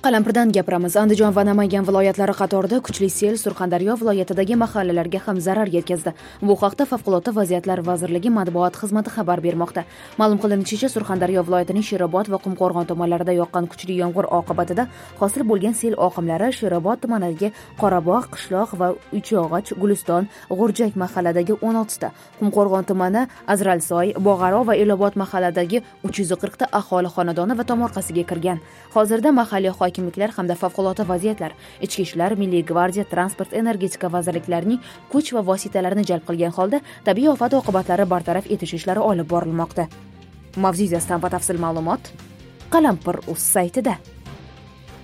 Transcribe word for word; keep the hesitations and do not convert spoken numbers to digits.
Qalampirdan gapiramiz. Andijon va Namangan viloyatlari qatorida kuchli sel Surxondaryo viloyatidagi mahallalarga ham zarar yetkazdi. Bu haqda Favqulodda vaziyatlar vazirligi matbuot xizmati xabar bermoqda. Ma'lum qilinishicha, Surxondaryo viloyatining Sherobod va Qumqo'rg'on tumanlarida yoqqan kuchli yomg'ir oqibatida hosil bo'lgan sel oqimlari Sherobod tumanidagi Qorabog', Qishloq va Uchog'ach, Guliston, G'urjak mahalladagi o'n olti ta, Qumqo'rg'on tumani Azralsoy, Bog'aro va Elobod mahalladagi uch yuz qirq ta aholi xonadoni va tomorqasiga kirgan. Hozirda mahalliy hokimliklar hamda favqulodda vaziyatlar, ichki ishlar, milliy gvardiya, transport, energetika vazirliklarining kuch va vositalarini jalb qilgan holda tabiiy ofat oqibatlari bartaraf etish ishlari olib borilmoqda. Mavzu yuzasidan batafsil ma'lumot Qalampir.uz saytida.